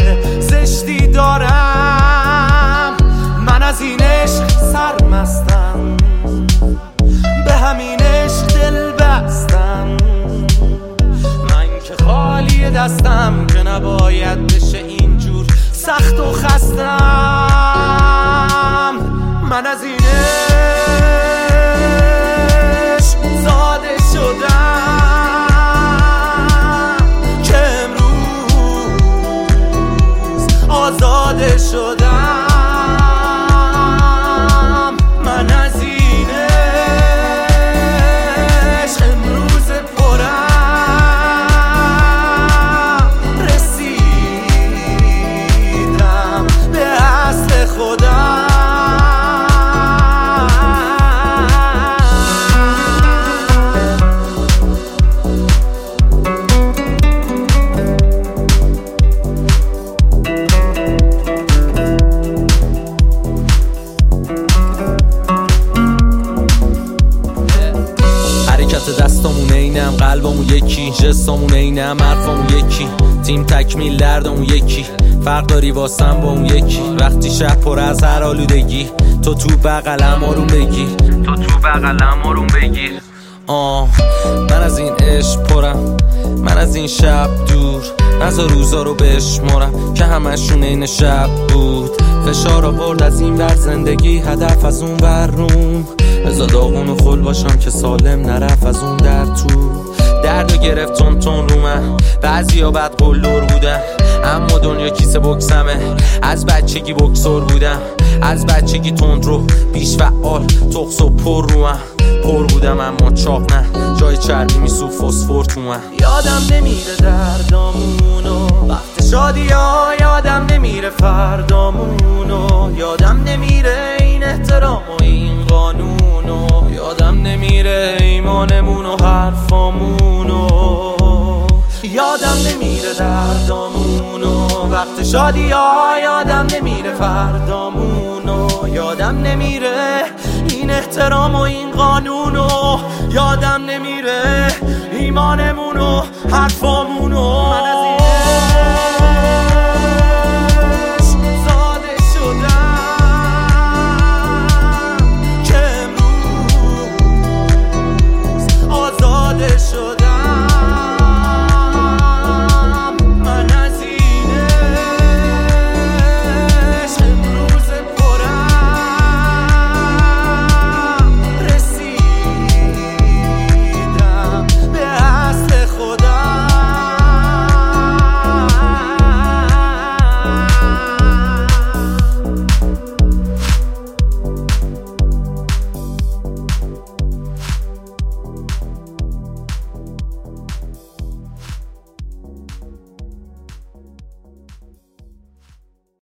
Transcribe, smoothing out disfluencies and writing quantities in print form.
زشتی دارم. من از این عشق سرمستم، به همین عشق دل بستم. من که خالی دستم که نباید بشه اینجور سخت و خستم. من از این عشق زاده شدم که امروز آزاده شدم. من از این عشق امروز پرم رسیدم به اصل خودم. دستامون اینم، قلبمون یکی، جستامون اینم، حرفامون یکی، تیم تکمیل دردمون یکی. فرق داری واسم با اون یکی. وقتی شب پر از هر آلودگی، تو بغلم آروم بگیر، تو بغلم آروم بگیر. من از این عشق پرم، من از این شب دور. نذار روزا رو بشمارم که همشون این شب بود. فشار آورد از این ور زندگی، هدف از اون ور روم. بزا داغون و خل باشم که سالم نرفت از اون در تو. دردو گرفت تون رو من، بعضی ها بد قلدر بودن، اما دنیا کیسه بکسمه. از بچگی بکسور بودم، از بچگی تند رو بیش فعال، تخص و پر رو من. پر بودم اما چاق نه، جای چربی میسو فسفر تو من. یادم نمیره دردامونو وقت شادی ها، یادم نمیره فردامونو، یادم نمیره این احترام و این قانونو، یادم نمیره ایمانمون و حرفامونو. یادم نمیره دردامونو وقت شادی ها، یادم نمیره فردامونو، یادم نمیره این احترام و این قانونو، یادم نمیره ایمانمون و حرفامونو. من از